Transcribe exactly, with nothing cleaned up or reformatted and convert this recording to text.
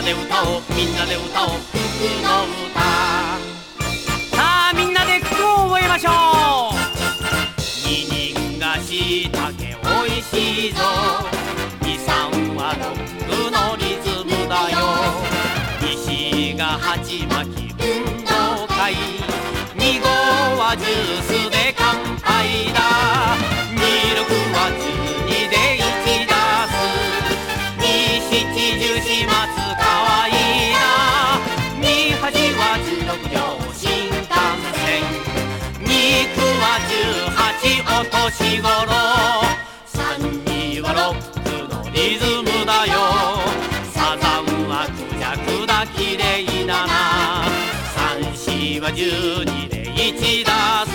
で歌おうみんなで歌おう福の歌。さあみんなで福を覚えましょう。ににんがしいたけおいしいぞ、にさんはロックのリズムだよ。にしが鉢巻き運動会、にごはジュースで乾杯だ。にろくはじゅうにでいちだす、にしちじゅうしまつかわいいな。にはちはじゅうろく両新幹線、にくはじゅうはちお年頃、さんにはロックのリズムだよ。サザンはクジャクだきれいだな。さんしはじゅうにでいちだ